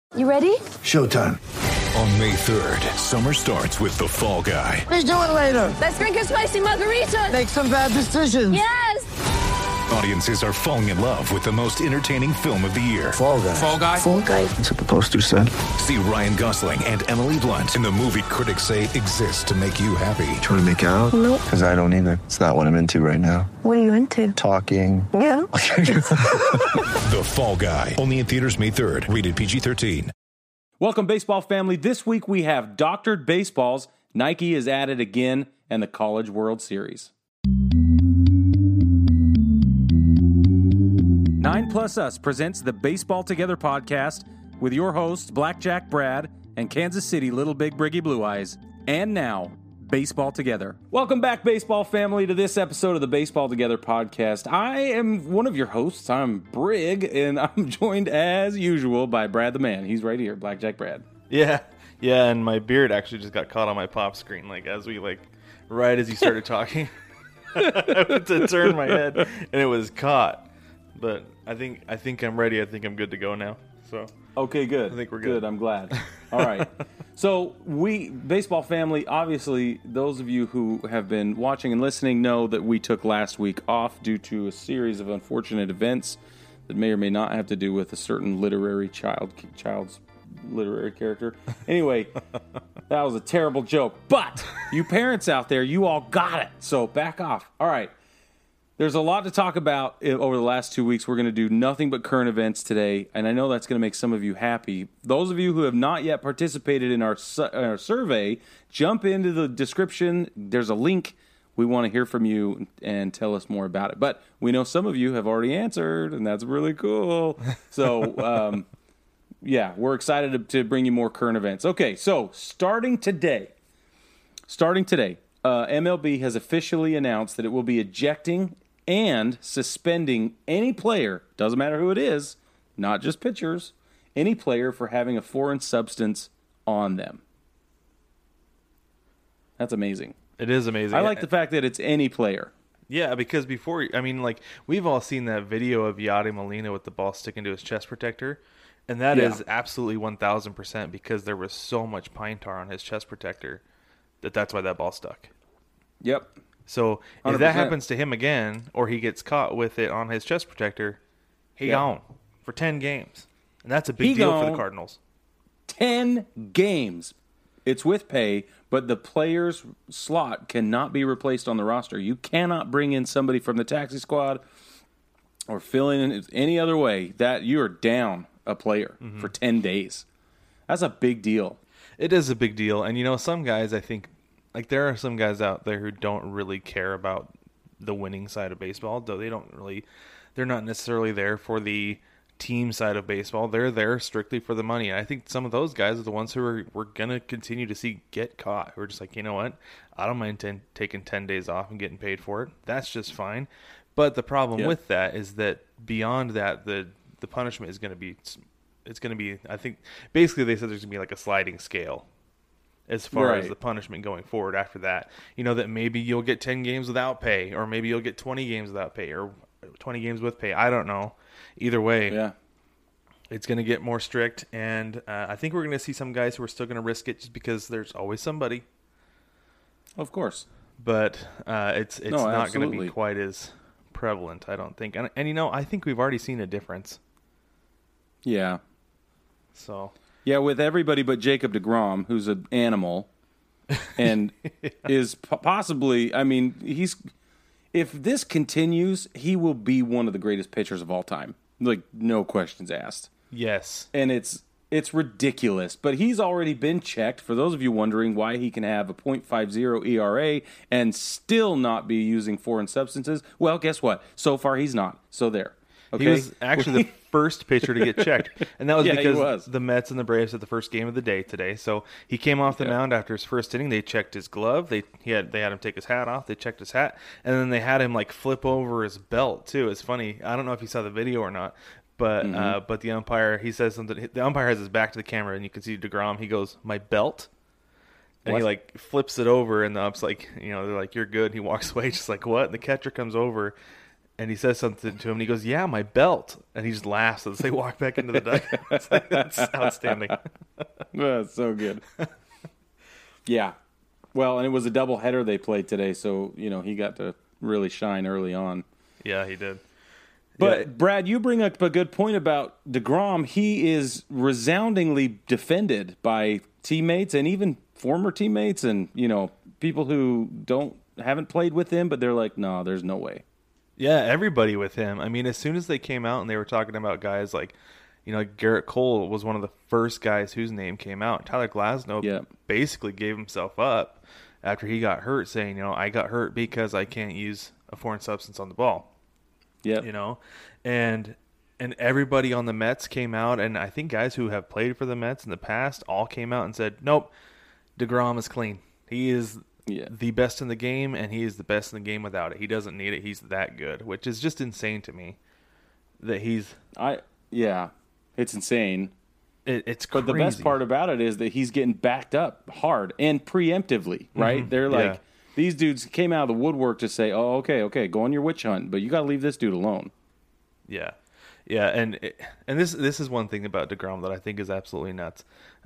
You ready? Showtime. On May 3rd, summer starts with The Fall Guy. Let's do it later. Let's drink a spicy margarita. Make some bad decisions. Yes! Audiences are falling in love with the most entertaining film of the year. Fall Guy. Fall Guy? Fall guy. That's what the poster said. See Ryan Gosling and Emily Blunt in the movie critics say exists to make you happy. Trying to make it out? Nope. Because I don't either. It's not what I'm into right now. What are you into? Talking. Yeah. The Fall Guy. Only in theaters May 3rd. Rated PG-13. Welcome, baseball family. This week we have Doctored Baseballs. Nike is at it again, and the College World Series. 9+Us presents the Baseball Together podcast with your hosts, Blackjack Brad and Kansas City Little Big Briggy Blue Eyes. And now, Baseball Together. Welcome back, baseball family, to this episode of the Baseball Together podcast. I am one of your hosts. I'm Brig, and I'm joined, as usual, by Brad the Man. He's right here, Blackjack Brad. Yeah, and my beard actually just got caught on my pop screen, right as you started talking. I went to turn my head, and it was caught. But I think I'm ready. I think I'm good to go now. So Okay, good. I think we're good. I'm glad. All right. So baseball family, obviously, those of you who have been watching and listening know that we took last week off due to a series of unfortunate events that may or may not have to do with a certain child's literary character. Anyway, that was a terrible joke. But you parents out there, you all got it. So back off. All right. There's a lot to talk about over the last 2 weeks. We're going to do nothing but current events today, and I know that's going to make some of you happy. Those of you who have not yet participated in our survey, jump into the description. There's a link. We want to hear from you and tell us more about it. But we know some of you have already answered, and that's really cool. So, yeah, we're excited to bring you more current events. Okay, so starting today, MLB has officially announced that it will be ejecting and suspending any player, doesn't matter who it is, not just pitchers, any player for having a foreign substance on them. That's amazing. It is amazing. I like the fact that it's any player. Yeah, because before, we've all seen that video of Yadi Molina with the ball sticking to his chest protector, and that is absolutely 1,000% because there was so much pine tar on his chest protector that's why that ball stuck. Yep. So if 100%. that happens to him again, or he gets caught with it on his chest protector, he gone for 10 games. And that's a big deal for the Cardinals. 10 games. It's with pay, but the player's slot cannot be replaced on the roster. You cannot bring in somebody from the taxi squad or fill in any other way. That you are down a player for 10 days. That's a big deal. It is a big deal. And, some guys, I think, there are some guys out there who don't really care about the winning side of baseball, though they're not necessarily there for the team side of baseball. They're there strictly for the money. And I think some of those guys are the ones who we're going to continue to see get caught, who are just like, you know what, I don't mind taking 10 days off and getting paid for it. That's just fine. But the problem with that is that beyond that, the punishment is going to be, I think, basically they said there's going to be like a sliding scale as far as the punishment going forward after that. That maybe you'll get 10 games without pay, or maybe you'll get 20 games without pay, or 20 games with pay. I don't know. Either way, it's going to get more strict, and I think we're going to see some guys who are still going to risk it just because there's always somebody. Of course. But it's not going to be absolutely. quite as prevalent, I don't think. And I think we've already seen a difference. Yeah. So... Yeah, with everybody but Jacob deGrom, who's an animal, and is possibly, if this continues, he will be one of the greatest pitchers of all time. No questions asked. Yes. And it's ridiculous, but he's already been checked. For those of you wondering why he can have a .50 ERA and still not be using foreign substances, well, guess what? So far, he's not. So there. Okay? He was actually the first pitcher to get checked, and that was Yeah, he because was. the Mets and the Braves had the first game of the day today. So he came off the mound after his first inning. They checked his glove. They had him take his hat off. They checked his hat, and then they had him flip over his belt too. It's funny. I don't know if you saw the video or not, but but the umpire, he says something. The umpire has his back to the camera, and you can see deGrom. He goes, "My belt." And he flips it over, and the ump's they're like, "You're good." And he walks away, just like, "What?" And the catcher comes over. And he says something to him, and he goes, "Yeah, my belt." And he just laughs as they walk back into the dugout. It's like, that's outstanding. That's so good. Yeah. Well, and it was a doubleheader they played today, so, he got to really shine early on. Yeah, he did. But, Brad, you bring up a good point about DeGrom. He is resoundingly defended by teammates and even former teammates and, people who haven't played with him, but they're like, no, there's no way. Yeah, everybody with him. I mean, as soon as they came out and they were talking about guys like, Garrett Cole was one of the first guys whose name came out. Tyler Glasnow basically gave himself up after he got hurt, saying, I got hurt because I can't use a foreign substance on the ball. Yeah. And everybody on the Mets came out, and I think guys who have played for the Mets in the past all came out and said, nope, DeGrom is clean. He is the best in the game, and he is the best in the game without it. He doesn't need it. He's that good, which is just insane to me that he's... It's insane. It's crazy. But the best part about it is that he's getting backed up hard and preemptively, right? They're like, these dudes came out of the woodwork to say, oh, okay, go on your witch hunt, but you got to leave this dude alone. Yeah. Yeah, and this is one thing about DeGrom that I think is absolutely nuts.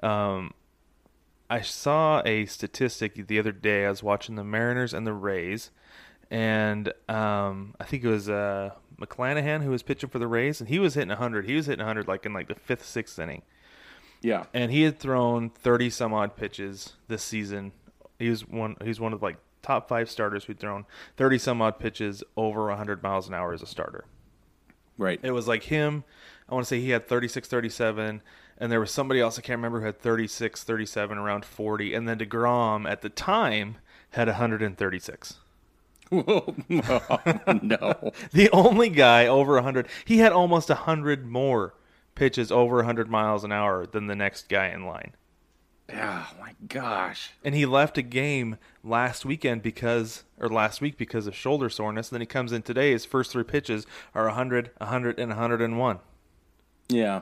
I saw a statistic the other day. I was watching the Mariners and the Rays, and I think it was McClanahan who was pitching for the Rays, and he was hitting 100. He was hitting 100 like in like the 5th, 6th inning. Yeah. And he had thrown 30 some odd pitches this season. He's one of like top 5 starters who'd thrown 30 some odd pitches over 100 miles an hour as a starter. Right. It was like him. I want to say he had 36, 37, and there was somebody else I can't remember who had 36, 37, around 40, and then DeGrom at the time had 136. Whoa, no. The only guy over 100. He had almost 100 more pitches over 100 miles an hour than the next guy in line. Oh, my gosh. And he left a game last week because of shoulder soreness. And then he comes in today. His first 3 pitches are 100, 100, and 101. Yeah.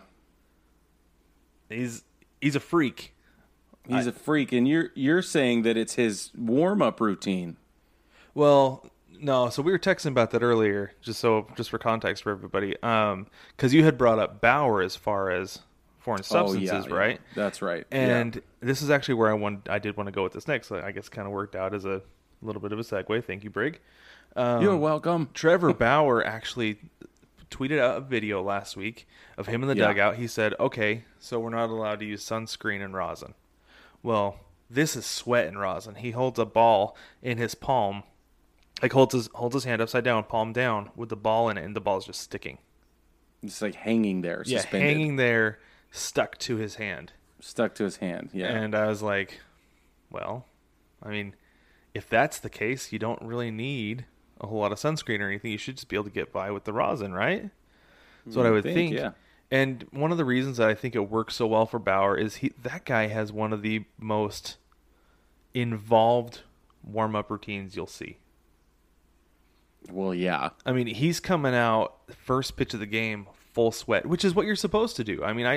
He's a freak. He's a freak. And you're saying that it's his warm-up routine. Well, no. So we were texting about that earlier, just for context for everybody. Because you had brought up Bauer as far as foreign substances, right? Yeah. That's right. And this is actually where I did want to go with this next. So I guess kind of worked out as a little bit of a segue. Thank you, Brig. You're welcome. Trevor Bauer actually tweeted out a video last week of him in the dugout. He said, okay, so we're not allowed to use sunscreen and rosin. Well, this is sweat and rosin. He holds a ball in his palm, like holds his hand upside down, palm down, with the ball in it, and the ball's just sticking. It's like hanging there, suspended. Yeah, hanging there, stuck to his hand. Yeah. And I was like, well, I mean, if that's the case, you don't really need a whole lot of sunscreen or anything. You should just be able to get by with the rosin, right? That's what I would think. Yeah. And one of the reasons that I think it works so well for Bauer is that guy has one of the most involved warm-up routines you'll see. Well, yeah. I mean, he's coming out first pitch of the game full sweat, which is what you're supposed to do. I mean,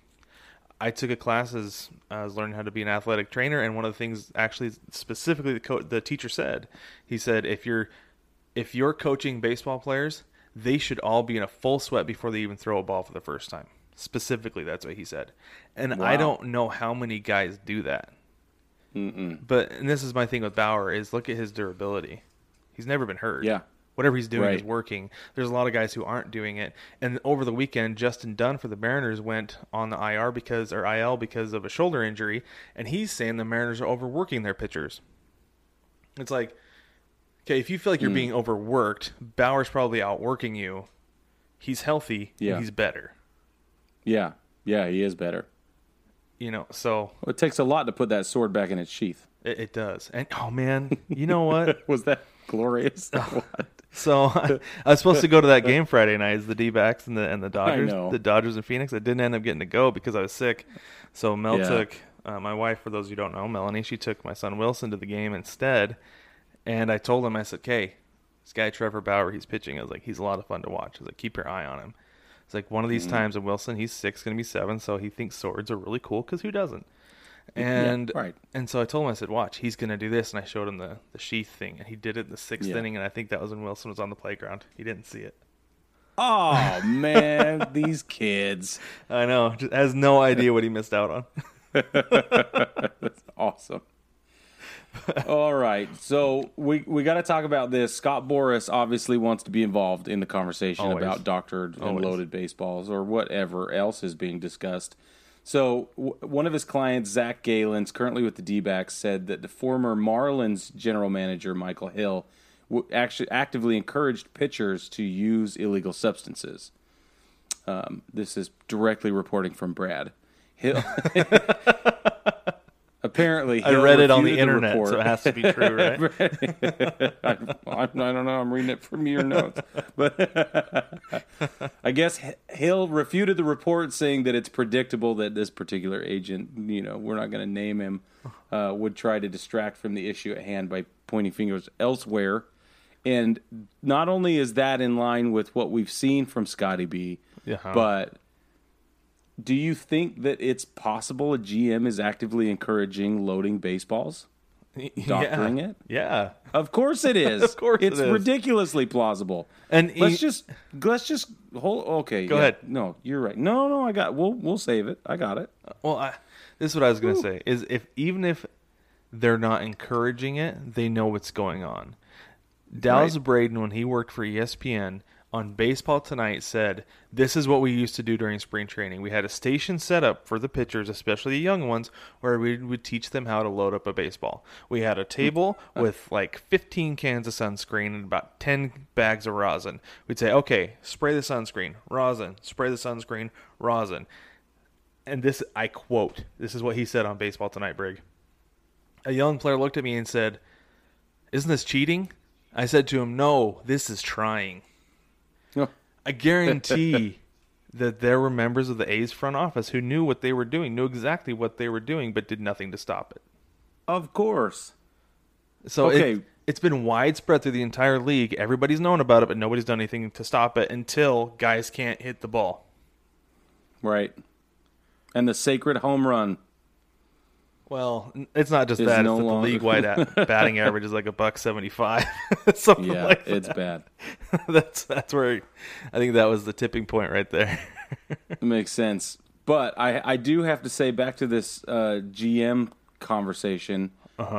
I took a class as I was learning how to be an athletic trainer, and one of the things actually specifically the teacher said, he said, if you're coaching baseball players, they should all be in a full sweat before they even throw a ball for the first time. Specifically, that's what he said. And wow. I don't know how many guys do that. But and this is my thing with Bauer is look at his durability. He's never been hurt. Yeah. Whatever he's doing is working. There's a lot of guys who aren't doing it. And over the weekend, Justin Dunn for the Mariners went on the IL because of a shoulder injury, and he's saying the Mariners are overworking their pitchers. It's like, okay, if you feel like you're being overworked, Bauer's probably outworking you. He's healthy, and he's better. Yeah. Yeah, he is better. So... Well, it takes a lot to put that sword back in its sheath. It does. And, oh, man, you know what? Was that glorious? So I was supposed to go to that game Friday night. It's the D-backs and the Dodgers. I know. The Dodgers and Phoenix. I didn't end up getting to go because I was sick. So Mel took my wife, for those of you who don't know, Melanie, she took my son Wilson to the game instead. And I told him, I said, okay, this guy Trevor Bauer, he's pitching. I was like, he's a lot of fun to watch. I was like, keep your eye on him. It's like one of these times, and Wilson, he's 6, going to be 7, so he thinks swords are really cool because who doesn't? And right. and so I told him, I said, watch, he's going to do this. And I showed him the sheath thing. And he did it in the sixth inning. And I think that was when Wilson was on the playground. He didn't see it. Oh, man, these kids. I know. Just has no idea what he missed out on. That's awesome. All right, so we got to talk about this. Scott Boras obviously wants to be involved in the conversation Always. about doctored and Always. loaded baseballs or whatever else is being discussed. So one of his clients, Zach Galen's, currently with the D-backs, said that the former Marlins general manager, Michael Hill, actually actively encouraged pitchers to use illegal substances. This is directly reporting from Brad. Hill... Apparently, I Hill read it on the refuted internet, report. so it has to be true, right? I don't know. I'm reading it from your notes. But I guess Hill refuted the report, saying that it's predictable that this particular agent, we're not going to name him, would try to distract from the issue at hand by pointing fingers elsewhere. And not only is that in line with what we've seen from Scotty B, but do you think that it's possible a GM is actively encouraging loading baseballs? Doctoring it? Yeah. Of course it is. Of course it's it is. Ridiculously plausible. And let's just hold. Okay, Go ahead. No, you're right. No, we'll save it. I got it. Well, this is what I was going to say, is even if they're not encouraging it, they know what's going on. Dallas Braden, when he worked for ESPN on Baseball Tonight, said, this is what we used to do during spring training. We had a station set up for the pitchers, especially the young ones, where we would teach them how to load up a baseball. We had a table with like 15 cans of sunscreen and about 10 bags of rosin. We'd say, okay, spray the sunscreen, rosin, spray the sunscreen, rosin. And this, I quote, this is what he said on Baseball Tonight, Brig. A young player looked at me and said, isn't this cheating? I said to him, no, this is trying. I guarantee that there were members of the A's front office who knew what they were doing, knew exactly what they were doing, but did nothing to stop it. Of course. So Okay. it's been widespread through the entire league. Everybody's known about it, but nobody's done anything to stop it until guys can't hit the ball. Right. And the sacred home run. Well, it's not just Is that. no It's that the longer- league-wide batting average is like $1.75. Something Yeah, like that. it's bad. That's where I think that was the tipping point right there. It makes sense. But I do have to say, back to this GM conversation,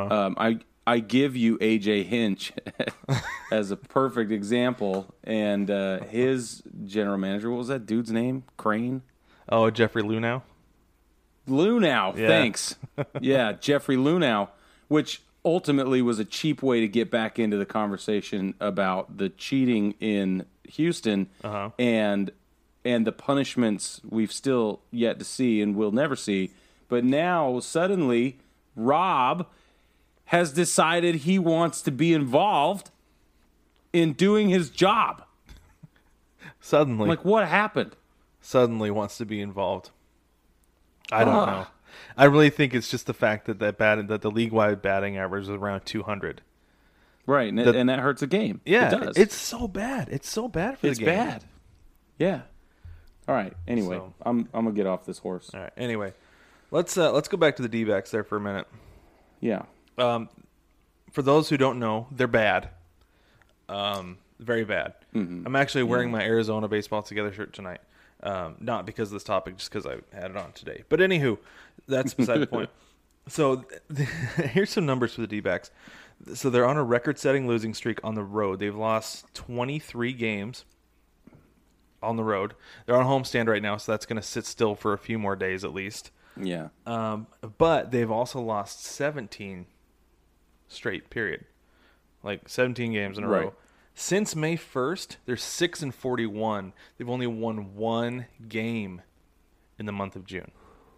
I give you A.J. Hinch as a perfect example. And his general manager, what was that dude's name? Crane? Oh, Jeffrey Luhnow? Luhnow, Yeah. thanks. Yeah, Jeffrey Luhnow, which ultimately was a cheap way to get back into the conversation about the cheating in Houston and the punishments we've still yet to see and will never see. But now, suddenly, Rob has decided he wants to be involved in doing his job. Suddenly What happened? wants to be involved. I don't know. I really think it's just the fact that that the league-wide batting average is around 200. Right, and that hurts a game. Yeah, it does. it's so bad. It's so bad for It's the game. bad. Yeah. All right. Anyway, So- I'm gonna get off this horse. All right. Anyway, let's go back to the D-backs there for a minute. Yeah. For those who don't know, they're bad. Very bad. Mm-hmm. I'm actually wearing my Arizona Baseball Together shirt tonight. Not because of this topic, just because I had it on today. But anywho, that's beside the point. So here's some numbers for the D-backs. So they're on a record-setting losing streak on the road. They've lost 23 games on the road. They're on homestand right now, so that's going to sit still for a few more days at least. Yeah. But they've also lost 17 straight, period. Like 17 games in a Right. row. Since May 1st, they're 6-41. They've only won one game in the month of June.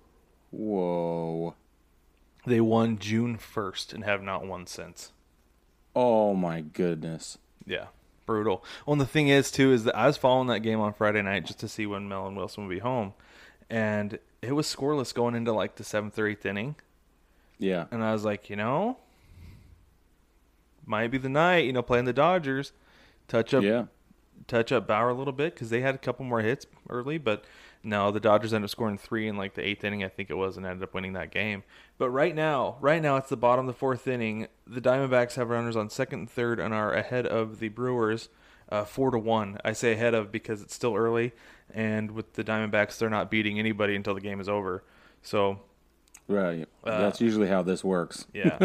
Whoa. They won June 1st and have not won since. Oh my goodness. Yeah, brutal. Well, and the thing is, too, is that I was following that game on Friday night just to see when Mel and Wilson would be home. And it was scoreless going into like the 7th or 8th inning. Yeah. And I was like, might be the night, playing the Dodgers. Touch up Bauer a little bit because they had a couple more hits early, but No, the Dodgers ended up scoring 3 in like the 8th inning, I think it was, and ended up winning that game. But right now it's the bottom of the 4th inning. The Diamondbacks have runners on second and third and are ahead of the Brewers 4-1. I say ahead of because it's still early, and with the Diamondbacks, they're not beating anybody until the game is over. So, right, that's usually how this works. Yeah.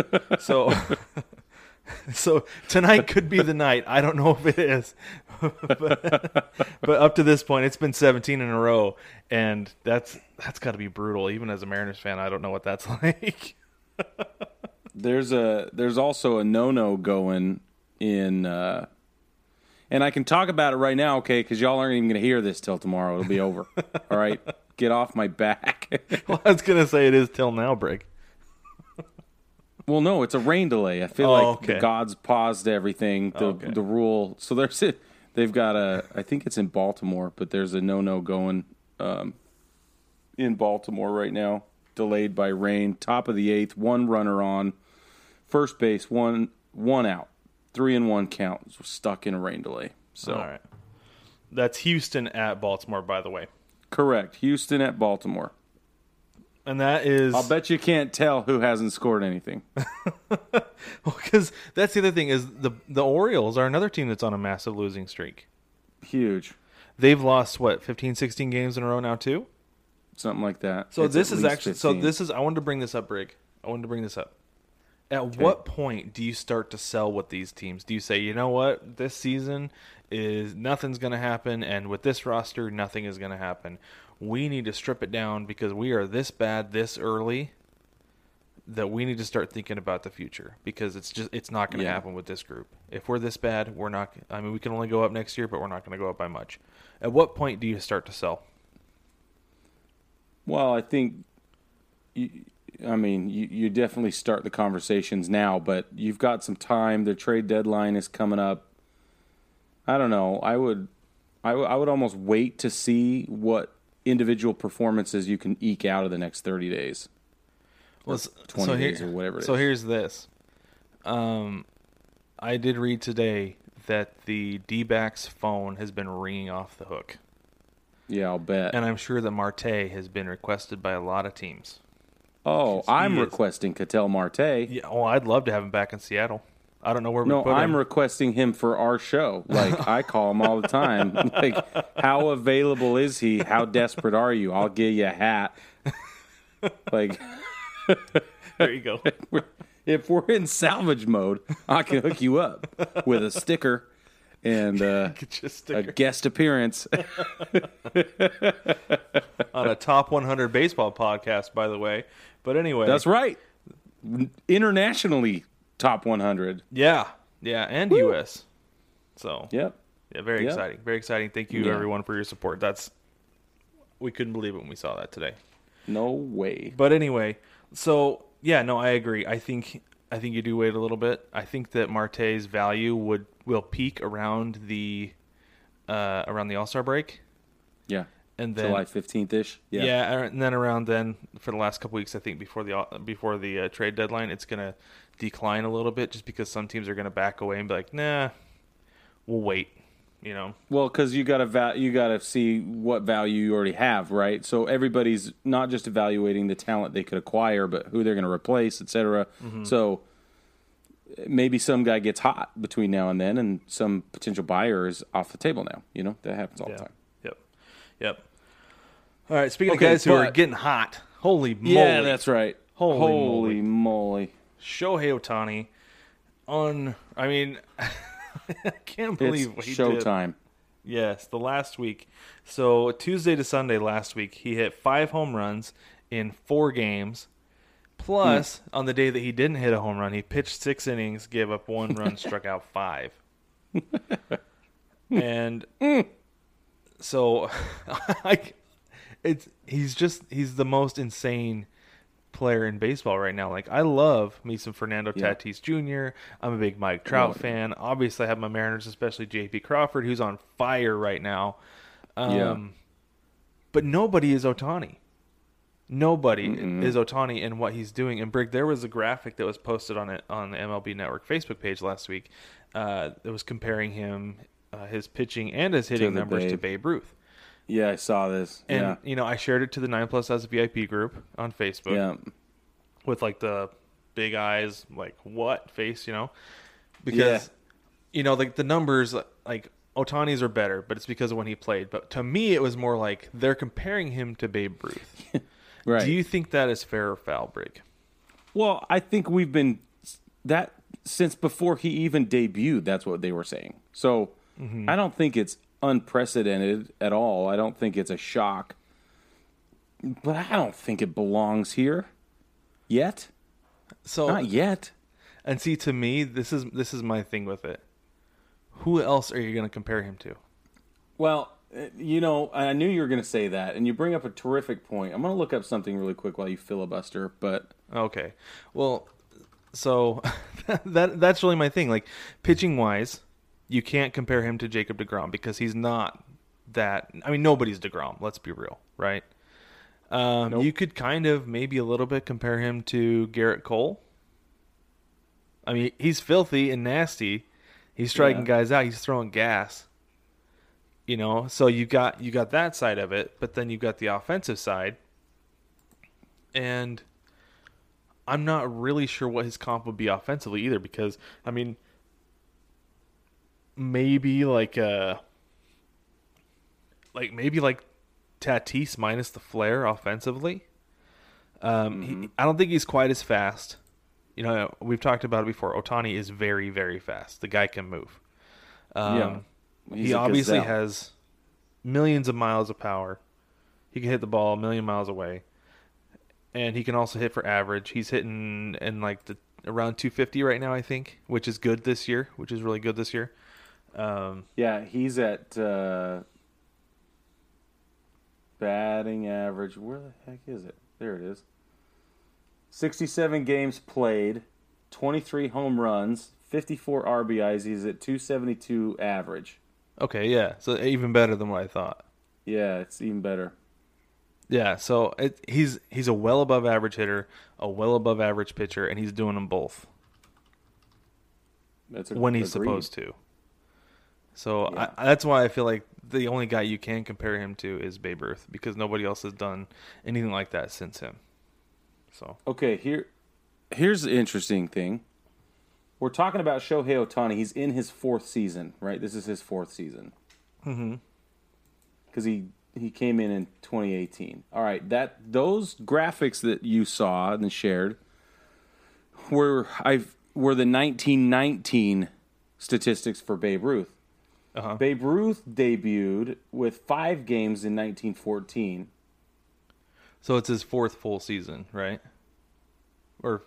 So tonight could be the night. I don't know if it is, but up to this point, it's been 17 in a row, and that's got to be brutal. Even as a Mariners fan, I don't know what that's like. There's also a no going in, and I can talk about it right now, okay? Because y'all aren't even going to hear this till tomorrow. It'll be over. All right, get off my back. Well, I was going to say it is till now, Brig. Well, no, it's a rain delay. I feel the gods paused everything. The rule. So they've got I think it's in Baltimore, but there's a no going in Baltimore right now, delayed by rain. Top of the 8th, 1 runner on first base, one out, 3-1 count. We're stuck in a rain delay. So all right, that's Houston at Baltimore, by the way. Correct, Houston at Baltimore. And that is... I'll bet you can't tell who hasn't scored anything. Because that's the other thing is the Orioles are another team that's on a massive losing streak. Huge. They've lost, 15, 16 games in a row now, too? Something like that. So it's this is actually... 15. I wanted to bring this up, Brig. At what point do you start to sell with these teams? Do you say, you know what, this season is nothing's going to happen, and with this roster, nothing is going to happen. We need to strip it down because we are this bad this early that we need to start thinking about the future because it's not going to happen with this group. If we're this bad, we're not. I mean, we can only go up next year, but we're not going to go up by much. At what point do you start to sell? Well, I think, you definitely start the conversations now, but you've got some time. The trade deadline is coming up. I don't know. I would almost wait to see what individual performances you can eke out of the next 30 days. Well, 20 days or whatever it is. So here's this. I did read today that the D-backs phone has been ringing off the hook. Yeah, I'll bet. And I'm sure that Marte has been requested by a lot of teams. Oh, I'm requesting Ketel Marte. Yeah, well, I'd love to have him back in Seattle. I don't know where we put him. No, I'm requesting him for our show. Like, I call him all the time. Like, how available is he? How desperate are you? I'll give you a hat. Like, there you go. If we're in salvage mode, I can hook you up with a sticker and a guest appearance. On a top 100 baseball podcast, by the way. But anyway. That's right. Internationally top 100. Yeah, and Woo. U.S. So, yep. Yeah, very exciting. Very exciting. Thank you, everyone, for your support. We couldn't believe it when we saw that today. No way. But anyway, so, I agree. I think you do wait a little bit. I think that Marte's value will peak around the All-Star break. Yeah. And then July 15th-ish. Yeah, and then around then, for the last couple weeks, I think before the trade deadline, it's going to decline a little bit just because some teams are going to back away and be like, nah, we'll wait. Well, because you got to see what value you already have, right? So everybody's not just evaluating the talent they could acquire, but who they're going to replace, etc. Mm-hmm. So maybe some guy gets hot between now and then, and some potential buyer is off the table now. That happens all the time. Yep. All right. Speaking of guys who are getting hot, holy moly! Yeah, that's right. Holy moly! Shohei Ohtani I can't believe what he did. Showtime. Yes, the last week. So Tuesday to Sunday last week, he hit 5 home runs in 4 games. Plus, on the day that he didn't hit a home run, he pitched 6 innings, gave up 1 run, struck out 5. And so, he's the most insane player in baseball right now. Like, I love me some Fernando Tatis Jr. I'm a big Mike Trout fan. Obviously, I have my Mariners, especially J.P. Crawford, who's on fire right now. But nobody is Ohtani. Nobody is Ohtani in what he's doing. And Brig, there was a graphic that was posted on the MLB Network Facebook page last week that was comparing him, his pitching and his hitting numbers to Babe Ruth. Yeah, I saw this. And, I shared it to the 9+S VIP group on Facebook. Yeah. With, like, the big eyes, like, what face, Because, like, the numbers, like, Ohtani's are better, but it's because of when he played. But to me, it was more like they're comparing him to Babe Ruth. Right. Do you think that is fair or foul, Brig? Well, I think we've been that since before he even debuted. That's what they were saying. So I don't think it's unprecedented at all. I don't think it's a shock. But I don't think it belongs here yet. So Not yet. And see, to me, this is my thing with it. Who else are you going to compare him to? Well, I knew you were going to say that, and you bring up a terrific point. I'm going to look up something really quick while you filibuster, but... Okay. Well, so that's really my thing. Like, pitching-wise, you can't compare him to Jacob deGrom because he's not that... I mean, nobody's deGrom, let's be real, right? Nope. You could kind of maybe a little bit compare him to Garrett Cole. I mean, he's filthy and nasty. He's striking guys out. He's throwing gas. So you got that side of it, but then you got the offensive side. And I'm not really sure what his comp would be offensively either, because I mean, maybe like Tatis minus the flair offensively. I don't think he's quite as fast. We've talked about it before. Ohtani is very, very fast. The guy can move. He obviously has millions of miles of power. He can hit the ball a million miles away. And he can also hit for average. He's hitting in around 250 right now, I think, which is good this year, which is really good this year. He's at batting average. Where the heck is it? There it is. 67 games played, 23 home runs, 54 RBIs. He's at 272 average. Okay, yeah. So even better than what I thought. Yeah, it's even better. Yeah, so he's a well above average hitter, a well above average pitcher, and he's doing them both when he's supposed to. So that's why I feel like the only guy you can compare him to is Babe Ruth, because nobody else has done anything like that since him. So okay, here's the interesting thing. We're talking about Shohei Ohtani. He's in his fourth season, right? This is his fourth season. Mm-hmm. Because he came in 2018. All right, those graphics that you saw and shared were the 1919 statistics for Babe Ruth. Uh-huh. Babe Ruth debuted with 5 games in 1914. So it's his fourth full season, right? Or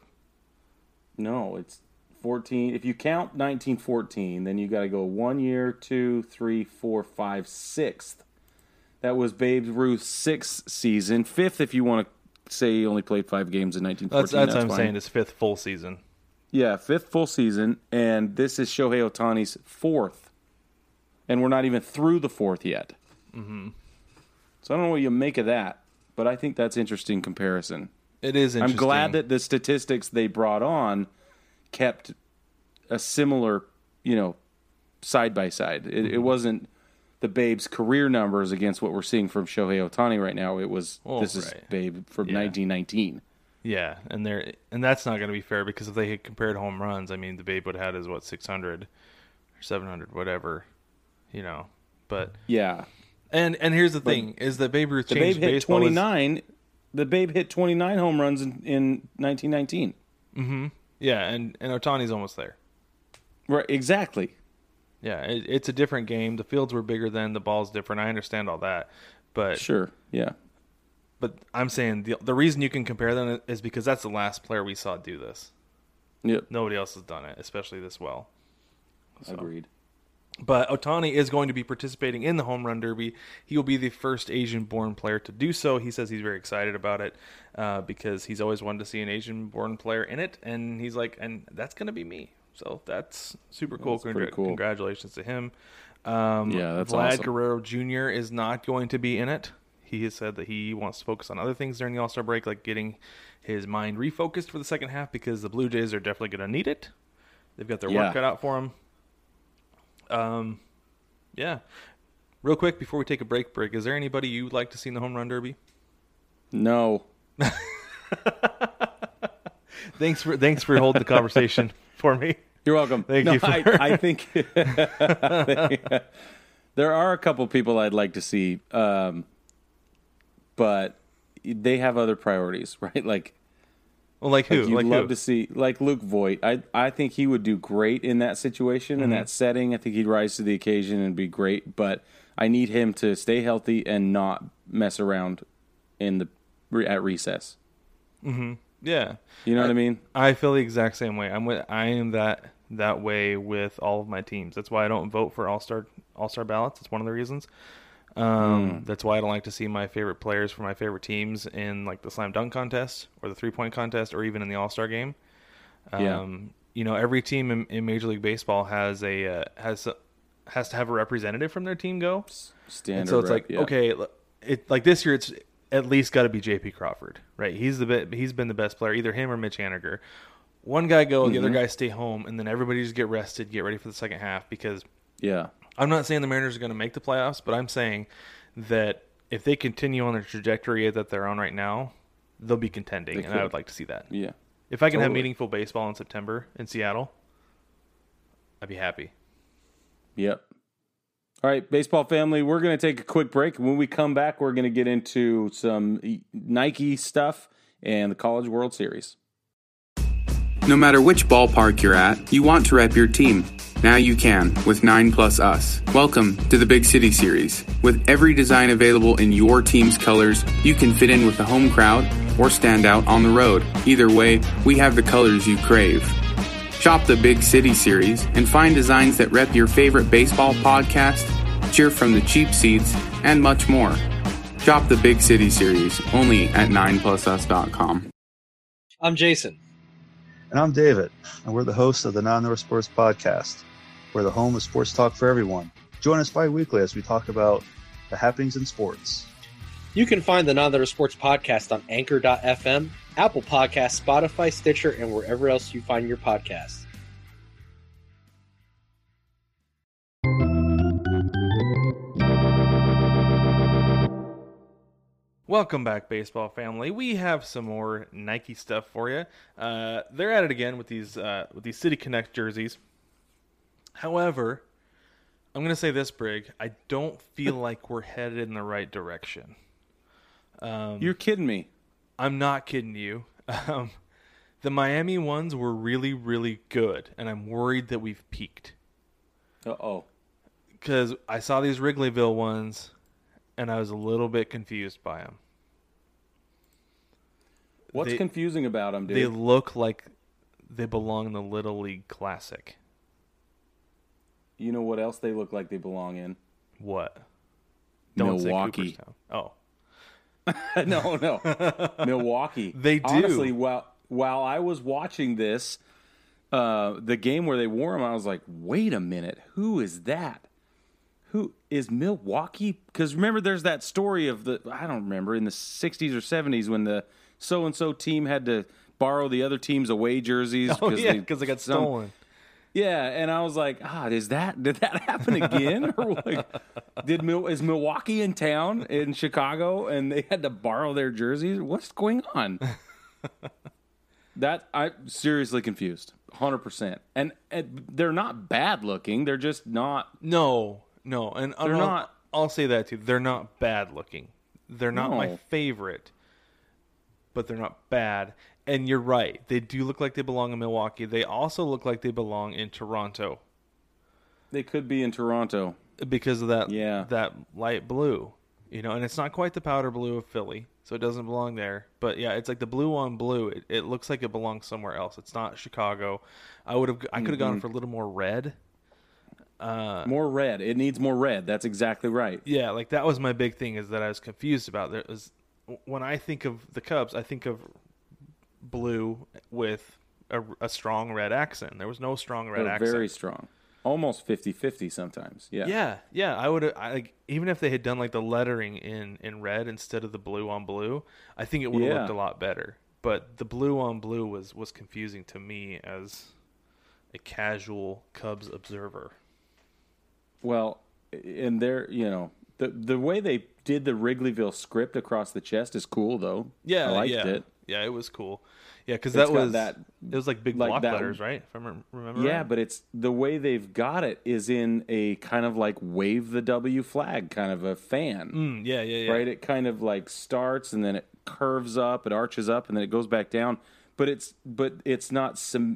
no, it's 14. If you count 1914, then you got to go 1 year, 2, 3, 4, 5, 6th. That was Babe Ruth's 6th season. 5th, if you want to say he only played 5 games in 1914. That's what I'm saying. His 5th full season. Yeah, 5th full season, and this is Shohei Ohtani's 4th, and we're not even through the 4th yet. Mm-hmm. So I don't know what you make of that. But I think that's interesting comparison. It is interesting. I'm glad that the statistics they brought on kept a similar, side by side. It wasn't the Babe's career numbers against what we're seeing from Shohei Ohtani right now. It was is Babe from 1919. Yeah, and that's not going to be fair, because if they had compared home runs, I mean, the Babe would have had his 600 or 700, whatever, But yeah. And here's the thing, is that Babe Ruth changed baseball. The Babe hit 29 home runs in 1919. Mm-hmm. Yeah, and Ohtani's almost there. Right, exactly. Yeah, it's a different game. The fields were bigger then. The ball's different. I understand all that. But sure, yeah. But I'm saying the reason you can compare them is because that's the last player we saw do this. Yep. Nobody else has done it, especially this well. So. Agreed. But Ohtani is going to be participating in the Home Run Derby. He will be the first Asian-born player to do so. He says he's very excited about it because he's always wanted to see an Asian-born player in it. And he's like, and that's going to be me. So that's super cool. That's pretty cool. Congratulations to him. That's Vlad awesome. Guerrero Jr. is not going to be in it. He has said that he wants to focus on other things during the All-Star break, like getting his mind refocused for the second half, because the Blue Jays are definitely going to need it. They've got their work cut out for them. Yeah. Real quick before we take a break, is there anybody you'd like to see in the home run derby? No. Thanks for holding the conversation for me. You're welcome. Thank you. I think there are a couple people I'd like to see, but they have other priorities, right? Like who? You'd love to see like Luke Voigt. I think he would do great in that situation, in that setting. I think he'd rise to the occasion and be great. But I need him to stay healthy and not mess around at recess. Mm-hmm. Yeah, you know what I mean. I feel the exact same way. I am that way with all of my teams. That's why I don't vote for all-star ballots. It's one of the reasons. That's why I don't like to see my favorite players for my favorite teams in like the slam dunk contest or the 3-point contest or even in the All-Star game. Every team in Major League Baseball has to have a representative from their team go. Standard. And so it's okay, like this year it's at least got to be J.P. Crawford, right? He's been the best player, either him or Mitch Haniger. One guy go, the other guy stay home, and then everybody just get rested, get ready for the second half because I'm not saying the Mariners are going to make the playoffs, but I'm saying that if they continue on their trajectory that they're on right now, they'll be contending, and I would like to see that. Yeah. If I can have meaningful baseball in September in Seattle, I'd be happy. Yep. All right, baseball family, we're going to take a quick break. When we come back, we're going to get into some Nike stuff and the College World Series. No matter which ballpark you're at, you want to rep your team. Now you can with 9+Us. Welcome to the Big City Series. With every design available in your team's colors, you can fit in with the home crowd or stand out on the road. Either way, we have the colors you crave. Shop the Big City Series and find designs that rep your favorite baseball podcast, cheer from the cheap seats, and much more. Shop the Big City Series only at 9plusus.com. I'm Jason. And I'm David, and we're the hosts of the Non North Sports Podcast. We're the home of sports talk for everyone. Join us bi-weekly as we talk about the happenings in sports. You can find the Non North Sports Podcast on Anchor.fm, Apple Podcasts, Spotify, Stitcher, and wherever else you find your podcasts. Welcome back, baseball family. We have some more Nike stuff for you. They're at it again with these City Connect jerseys. However, I'm going to say this, Brig. I don't feel like we're headed in the right direction. You're kidding me. I'm not kidding you. The Miami ones were really, really good, and I'm worried that we've peaked. Uh-oh. Because I saw these Wrigleyville ones, and I was a little bit confused by them. What's confusing about them, dude? They look like they belong in the Little League Classic. You know what else they look like they belong in? What? Don't Milwaukee. Say Cooperstown. Oh. No. Milwaukee. They do. Honestly, while I was watching this, the game where they wore them, I was like, wait a minute. Who is that? Who is Milwaukee? Because remember, there's that story of I don't remember, in the 60s or 70s when the so-and-so team had to borrow the other team's away jerseys. Because they got stolen. Yeah, and I was like, did that happen again? Or like, is Milwaukee in town in Chicago and they had to borrow their jerseys? What's going on? I'm seriously confused, 100%. And they're not bad looking. They're just not. No, and they're not. I'll say that too. They're not bad looking. They're not my favorite, but they're not bad. And you're right. They do look like they belong in Milwaukee. They also look like they belong in Toronto. They could be in Toronto. Because of that light blue. And it's not quite the powder blue of Philly, so it doesn't belong there. But yeah, it's like the blue on blue. It looks like it belongs somewhere else. It's not Chicago. I could have gone for a little more red. More red. It needs more red. That's exactly right. Yeah, like that was my big thing, is that I was confused about. When I think of the Cubs, I think of blue with a strong red accent. There was no strong red accent. Very strong. Almost 50-50 sometimes. Yeah. Yeah. I would even if they had done like the lettering in red instead of the blue on blue, I think it would have looked a lot better. But the blue on blue was confusing to me as a casual Cubs observer. Well, and they're, the way they did the Wrigleyville script across the chest is cool, though. Yeah, I liked yeah. it. Yeah, it was cool. Yeah, because It's that got was that- it was like big like block that- letters, right? If I remember. Yeah, right? but it's the way they've got it is in a kind of like wave the W flag kind of a fan. Yeah. Right? It kind of like starts and then it curves up, it arches up, and then it goes back down. But it's not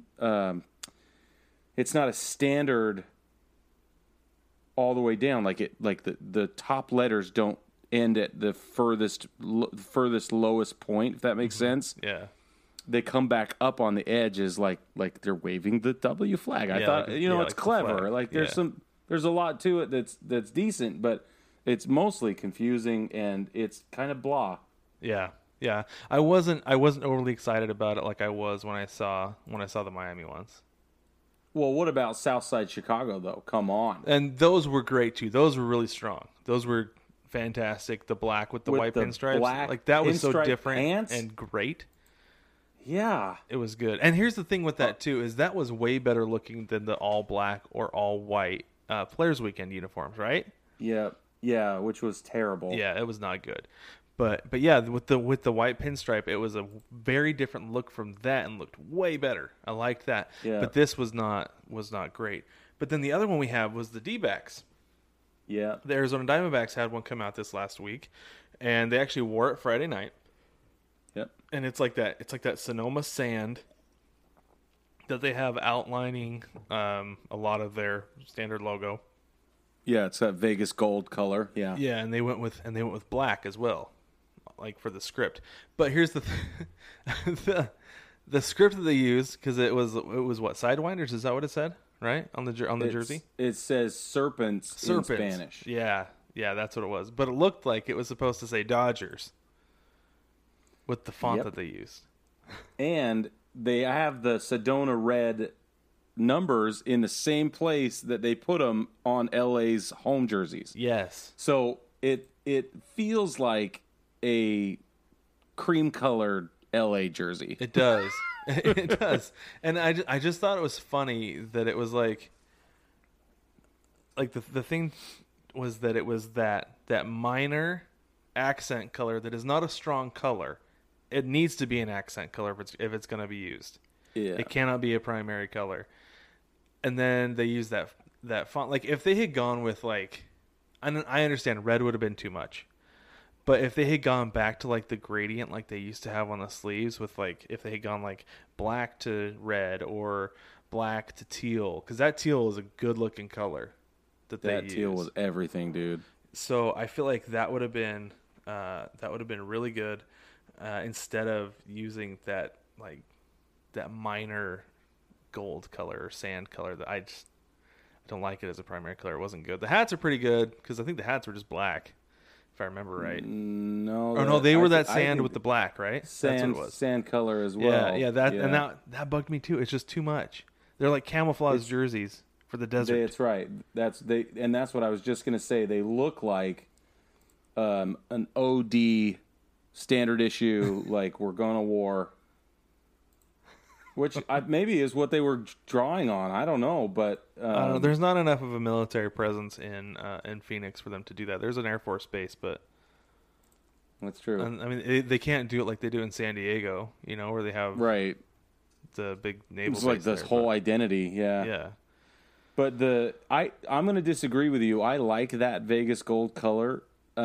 it's not a standard all the way down. Like the top letters don't end at the furthest lowest point, if that makes sense. Yeah. They come back up on the edges like they're waving the W flag. I thought like, it's like the clever. flag. Like there's a lot to it that's decent, but it's mostly confusing and it's kind of blah. Yeah. I wasn't overly excited about it like I was when I saw the Miami ones. Well, what about Southside Chicago though? Come on. And those were great too. Those were really strong. Those were fantastic. The black with the white pinstripes, like that was so pinstripe different pants? and great. Yeah. It was good. And here's the thing with that too is that was way better looking than the all black or all white Players Weekend uniforms, right? Yeah, which was terrible. Yeah, it was not good. But yeah, with the white pinstripe, it was a very different look from that and looked way better. I liked that. Yeah. But this was not great. But then the other one we have was the D-backs. Yeah. The Arizona Diamondbacks had one come out this last week, and they actually wore it Friday night. Yep. And it's like that Sonoma sand that they have outlining a lot of their standard logo. Yeah, it's that Vegas gold color. Yeah. Yeah, and they went with black as well, like for the script. But here's the the script that they used, because it was what, Sidewinders? Is that what it said? Right on the jersey. It says serpents in Spanish. Yeah, that's what it was. But it looked like it was supposed to say Dodgers with the font that they used. And they have the Sedona red numbers in the same place that they put them on LA's home jerseys. Yes. So it feels like a cream colored LA jersey. It does. It does. And I just thought it was funny that it was like the thing was that it was that minor accent color that is not a strong color. It needs to be an accent color if it's going to be used. Yeah. It cannot be a primary color. And then they use that font. Like if they had gone with like, I understand red would have been too much, but if they had gone back to like the gradient like they used to have on the sleeves with like, if they had gone like black to red or black to teal, because that teal is a good looking color that teal was everything, dude. So I feel like that would have been really good instead of using that minor gold color or sand color that I don't like it as a primary color. It wasn't good. The hats are pretty good because I think the hats were just black, if I remember right. No, they were that sand with the black, right? Sand, that's what it was. Sand color as well. Yeah. And that bugged me too. It's just too much. They're like camouflage jerseys for the desert. That's right. That's what I was just gonna say. They look like an OD standard issue, like we're going to war. Which maybe is what they were drawing on. I don't know, but there's not enough of a military presence in Phoenix for them to do that. There's an Air Force base, but that's true. I mean, they can't do it like they do in San Diego, where they have the big naval. It's like base this there, whole identity, yeah. Yeah. But I'm going to disagree with you. I like that Vegas gold color.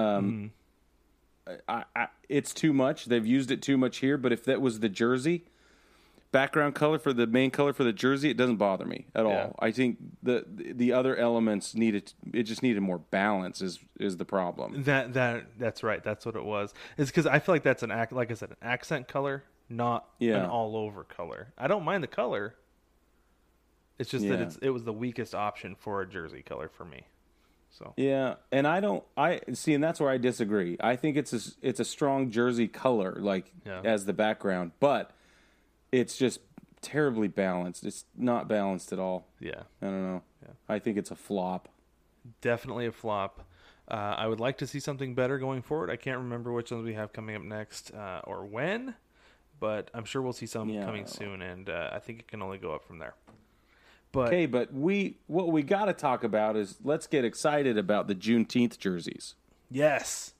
It's too much. They've used it too much here. But if that was the jersey background color for the main color for the jersey, it doesn't bother me at all. I think the other elements just needed more balance is the problem. That's right. That's what it was. It's because I feel like that's an accent color, not an all over color. I don't mind the color. It's just that it was the weakest option for a jersey color for me. So yeah, and and that's where I disagree. I think it's a strong jersey color, as the background, but it's just terribly balanced. It's not balanced at all. Yeah, I don't know. Yeah. I think it's a flop. Definitely a flop. I would like to see something better going forward. I can't remember which ones we have coming up next or when, but I'm sure we'll see some coming soon, and I think it can only go up from there. But Okay, but what we got to talk about is let's get excited about the Juneteenth jerseys yes,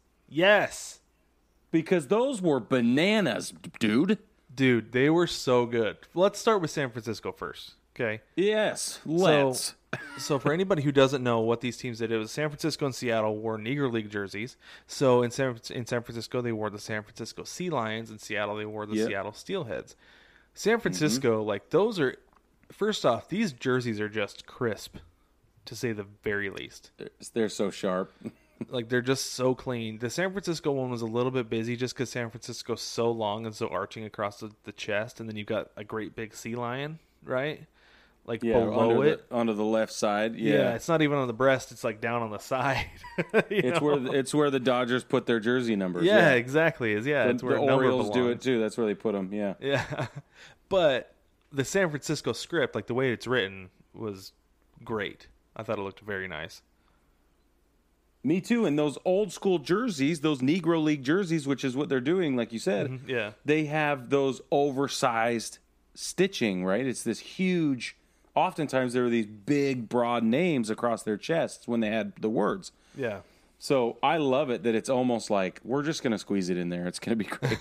because those were bananas, dude. dude, they were so good. Let's start with San Francisco first. Okay. Yes, let's. So for anybody who doesn't know what these teams did, it was San Francisco and Seattle wore Negro League jerseys. So in San Francisco, they wore the San Francisco Sea Lions. In Seattle, they wore the Seattle Steelheads. San Francisco, like those are, first off, these jerseys are just crisp, to say the very least. They're so sharp. Like they're just so clean. The San Francisco one was a little bit busy just because San Francisco's so long and so arching across the chest, and then you've got a great big sea lion, right? Like below it, onto the left side. Yeah, it's not even on the breast; it's like down on the side. It's where the Dodgers put their jersey numbers. Yeah, exactly. It's where the a number Orioles do it belongs. too. That's where they put them. Yeah. Yeah, but the San Francisco script, like the way it's written, was great. I thought it looked very nice. Me too. And those old school jerseys, those Negro League jerseys, which is what they're doing, like you said. Yeah, they have those oversized stitching, right? It's this huge. Oftentimes there were these big, broad names across their chests when they had the words. yeah. So I love it that it's almost like we're just going to squeeze it in there. It's going to be great.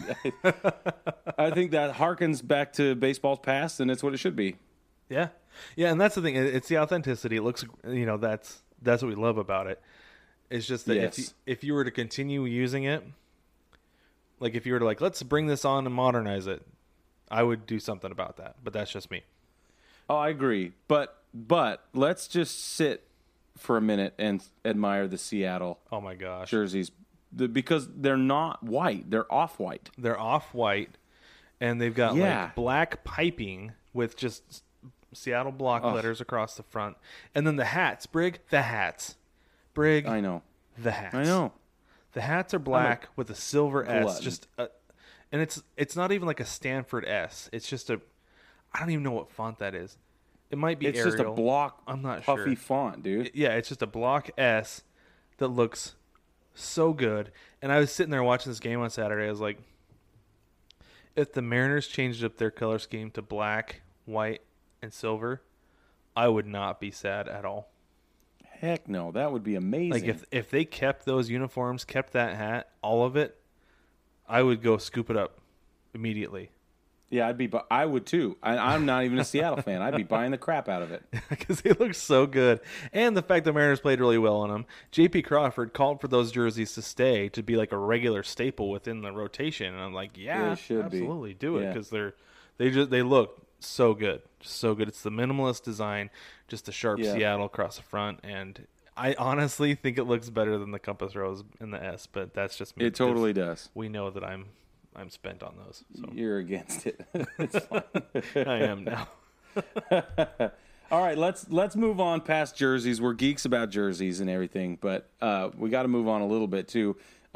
I think that harkens back to baseball's past, and it's what it should be. Yeah, and that's the thing. It's the authenticity. It looks, that's what we love about it. It's just that Yes. if you were to continue using it, like if you were to let's bring this on and modernize it, I would do something about that. But that's just me. Oh, I agree. But let's just sit for a minute and admire the Seattle Oh my gosh, jerseys because they're not white. They're off-white. they're off white, and they've got Yeah. black piping with just Seattle block letters across the front, and then the hats, Brig, the hats. I know. The hats. I know. The hats are black with a silver S. glutton. Just and it's not even like a Stanford S. It's just I don't even know what font that is. It might be It's Arial. just a block, I'm not puffy sure. font, dude. Yeah, it's just a block S that looks so good. And I was sitting there watching this game on Saturday. I was like, if the Mariners changed up their color scheme to black, white, and silver, I would not be sad at all. Heck no, that would be amazing. Like if they kept those uniforms, kept that hat, all of it, I would go scoop it up immediately. Yeah, I would too. I'm not even a Seattle fan. I'd be buying the crap out of it. Because they look so good. And the fact the Mariners played really well on them. J.P. Crawford called for those jerseys to stay, to be like a regular staple within the rotation. And I'm like, yeah, They should be. absolutely do it. Yeah. Because they look so good. Just so good. It's the minimalist design, just a sharp Yeah. Seattle across the front. And I honestly think it looks better than the Compass Rose in the S, but that's just me. It totally because does. We know that I'm spent on those. So You're against it. It's fine. I am now. All right, let's move on past jerseys. We're geeks about jerseys and everything, but we got to move on a little bit too.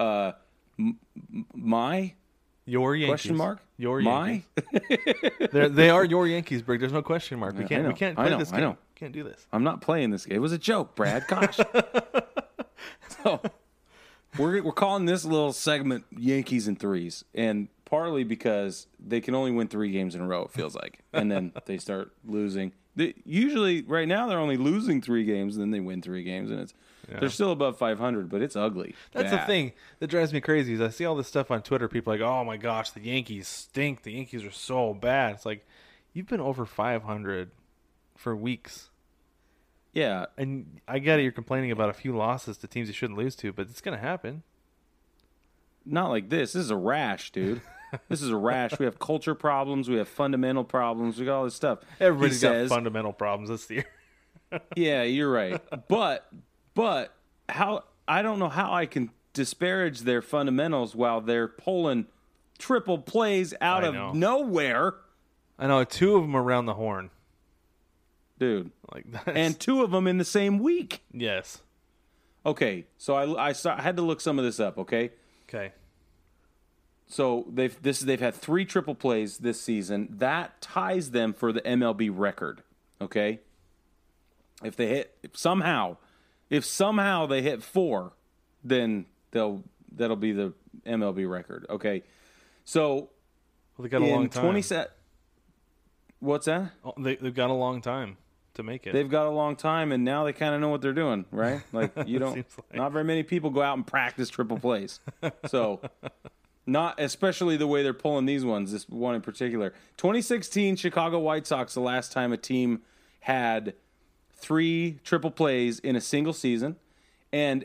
My Your Yankees. question mark? Your My? Yankees. They are your Yankees, Brig. There's no question mark. We can't. I know. We can't I play know. this I game. know. Can't do this. I'm not playing this game. It was a joke, Brad. Gosh. So we're calling this little segment Yankees in threes, and partly because they can only win 3 games in a row, it feels like, and then they start losing. Usually, right now, they're only losing 3 games, and then they win 3 games, and they're still above 500, but it's ugly. That's Bad. the thing that drives me crazy is I see all this stuff on Twitter. People are like, oh my gosh, the Yankees stink. The Yankees are so bad. It's like, you've been over 500 for weeks. Yeah, And I get it, you're complaining about a few losses to teams you shouldn't lose to, but it's going to happen. not like this. This is a rash, dude. This is a rash. We have culture problems. We have fundamental problems. We got all this stuff. Everybody's He got says- fundamental problems this year. Yeah, you're right. But how I don't know how I can disparage their fundamentals while they're pulling triple plays out I of know. nowhere, I know 2 of them around the horn. dude. Like that's, And 2 of them in the same week. yes. Okay, so I had to look some of this up. Okay, Okay. so they've had 3 triple plays this season. That ties them for the MLB record. Okay, if somehow they hit 4, then that'll be the MLB record. Okay, so Well, they got a long time. What's that? They've got a long time. to make it. They've got a long time, and now they kind of know what they're doing, right? Like you don't. Seems like. Not very many people go out and practice triple plays, so not especially the way they're pulling these ones. This one in particular, 2016 Chicago White Sox, the last time a team had 3 triple plays in a single season, and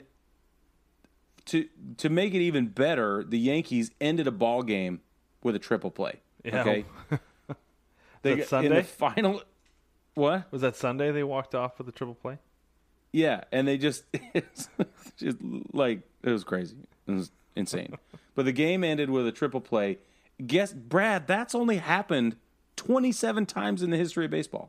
to make it even better, the Yankees ended a ball game with a triple play. Yeah. Okay, they that Sunday? in the final. What? Was that Sunday they walked off with a triple play? Yeah, and they just, it's just like, it was crazy. It was insane. But the game ended with a triple play. Guess, Brad, that's only happened 27 times in the history of baseball.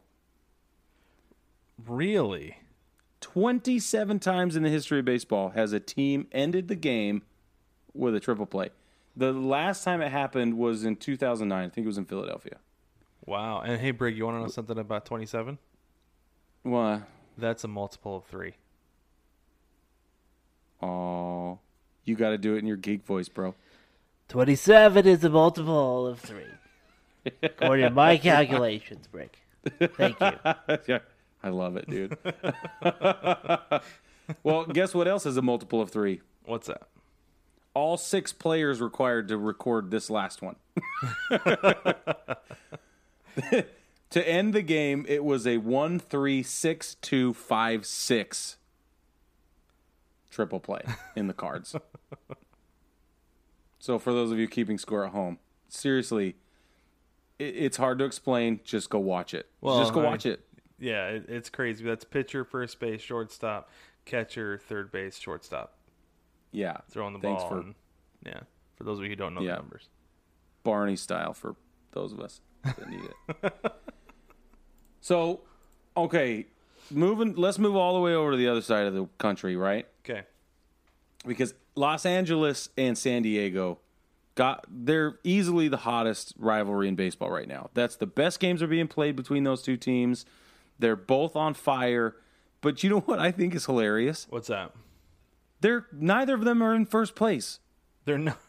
Really? 27 times in the history of baseball has a team ended the game with a triple play. The last time it happened was in 2009. I think it was in Philadelphia. Wow. And hey, Brig, you want to know something about 27? What? That's a multiple of 3. Oh, you got to do it in your geek voice, bro. 27 is a multiple of 3. According to my calculations, Brick. Thank you. Yeah, I love it, dude. Well, guess what else is a multiple of 3? What's that? All 6 players required to record this last one. To end the game, it was a 1-3-6-2-5-6 triple play in the cards. So for those of you keeping score at home, seriously, it's hard to explain. Just go watch it. Just go watch it. Yeah, it's crazy. That's pitcher, first base, shortstop, catcher, third base, shortstop. Yeah. Throwing the Thanks ball. for, And, yeah, for those of you who don't know the numbers. Barney style for those of us that need it. So, okay, let's move all the way over to the other side of the country, right? Okay. Because Los Angeles and San Diego they're easily the hottest rivalry in baseball right now. That's the best games are being played between those two teams. They're both on fire. But you know what I think is hilarious? What's that? Neither of them are in first place. They're not.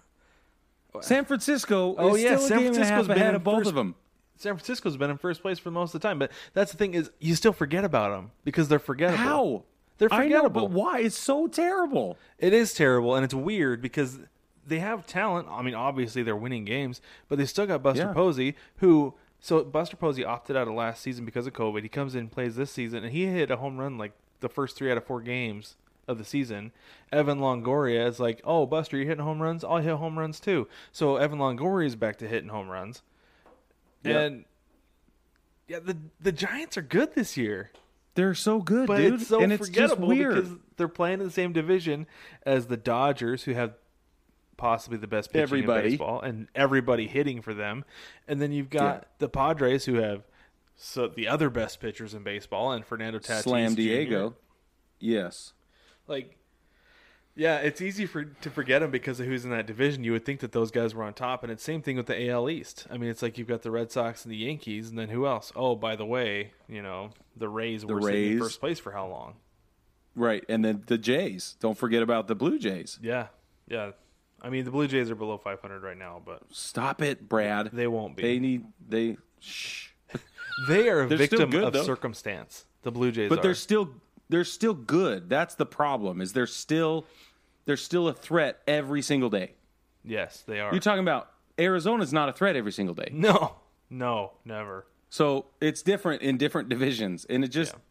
San Francisco is still a game and a half ahead of both of them. San Francisco's been in first place for most of the time, but that's the thing is you still forget about them because they're forgettable. How? They're I forgettable. know, but why? It's so terrible. It is terrible, and it's weird because they have talent. I mean, obviously they're winning games, but they still got Buster Posey, who... So Buster Posey opted out of last season because of COVID. He comes in and plays this season, and he hit a home run like the first 3 out of 4 games of the season. Evan Longoria is like, oh, Buster, you're hitting home runs? I'll hit home runs too. So Evan Longoria is back to hitting home runs. Yep. And yeah, the Giants are good this year. They're so good, but dude. It's so and it's just forgettable weird because they're playing in the same division as the Dodgers, who have possibly the best pitching in baseball, and everybody hitting for them. And then you've got the Padres, who have the other best pitchers in baseball, and Fernando Tatis Slam Diego. Jr. Yes. Like, yeah, it's easy to forget them because of who's in that division. You would think that those guys were on top, and it's the same thing with the AL East. I mean, it's like you've got the Red Sox and the Yankees, and then who else? Oh, by the way, the Rays were sitting in first place for how long? Right, and then the Jays. Don't forget about the Blue Jays. Yeah. I mean, the Blue Jays are below 500 right now, but... Stop it, Brad. They won't be. Shh. They are a victim of circumstance. The Blue Jays but are. They're still good. That's the problem, is they're still a threat every single day. Yes, they are. You're talking about Arizona's not a threat every single day. No, never. So it's different in different divisions, and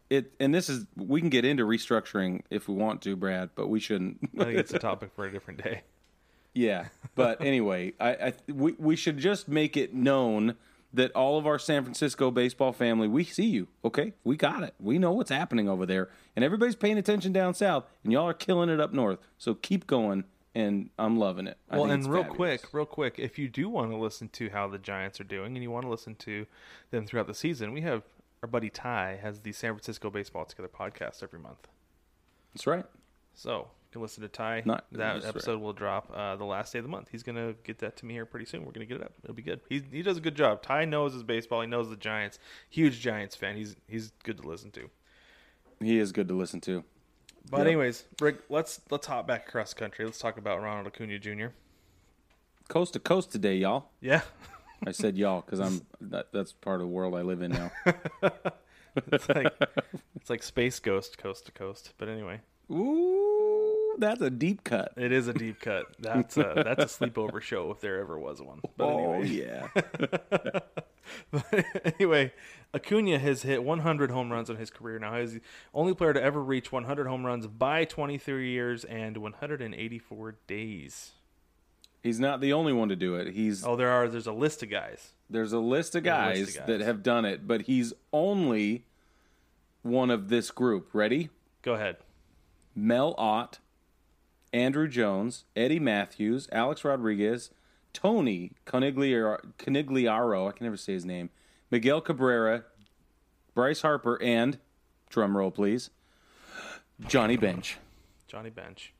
we can get into restructuring if we want to, Brad, but we shouldn't. I think it's a topic for a different day. Yeah, but anyway, we should just make it known that all of our San Francisco baseball family, we see you, okay? We got it. We know what's happening over there, and everybody's paying attention down south, and y'all are killing it up north. So keep going, and I'm loving it. Well, and real quick, if you do want to listen to how the Giants are doing, and you want to listen to them throughout the season, we have our buddy Ty has the San Francisco Baseball Together podcast every month. That's right. So you can listen to Ty. That episode will drop the last day of the month. He's going to get that to me here pretty soon. We're going to get it up. It'll be good. He does a good job. Ty knows his baseball. He knows the Giants. Huge Giants fan. He's good to listen to. He is good to listen to. But anyways, Rick, let's hop back across the country. Let's talk about Ronald Acuna Jr. Coast to coast today, y'all. Yeah. I said y'all because that's part of the world I live in now. It's like Space Ghost Coast to Coast. But anyway. Ooh, that's a deep cut. It is a deep cut. That's a sleepover show if there ever was one. But anyway. Yeah. But anyway, Acuna has hit 100 home runs in his career now. He's the only player to ever reach 100 home runs by 23 years and 184 days. He's not the only one to do it. There's a list of guys. There's a list of guys that have done it, but he's only one of this group. Ready? Go ahead. Mel Ott, Andrew Jones, Eddie Matthews, Alex Rodriguez, Tony Conigliaro, I can never say his name, Miguel Cabrera, Bryce Harper, and, drum roll please, Johnny Bench. Johnny Bench.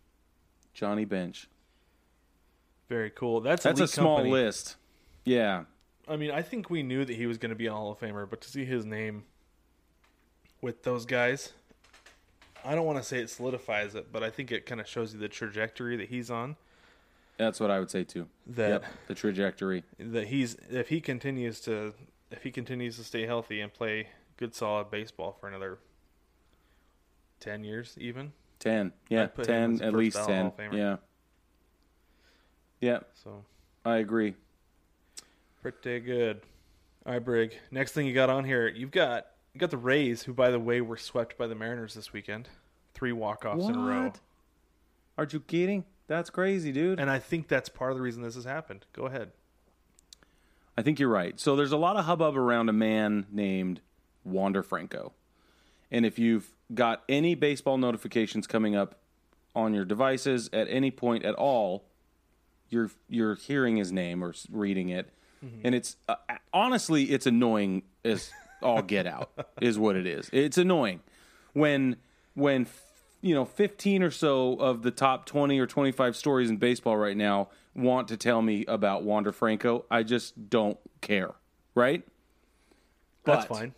Very cool. That's a small list. Yeah. I mean, I think we knew that he was going to be a Hall of Famer, but to see his name with those guys, I don't want to say it solidifies it, but I think it kind of shows you the trajectory that he's on. That's what I would say too. The trajectory. That if he continues to stay healthy and play good solid baseball for another 10 years even. 10. Yeah, 10 at least 10. Yeah. Yeah. So I agree. Pretty good. All right, Brig. Next thing you got on here, you got the Rays, who, by the way, were swept by the Mariners this weekend. 3 walk-offs in a row. Are you kidding? That's crazy, dude. And I think that's part of the reason this has happened. Go ahead. I think you're right. So there's a lot of hubbub around a man named Wander Franco. And if you've got any baseball notifications coming up on your devices at any point at all, you're hearing his name or reading it. Mm-hmm. And it's honestly, it's annoying as all get out is what it is. It's annoying when 15 or so of the top 20 or 25 stories in baseball right now want to tell me about Wander Franco. I just don't care, right? That's fine.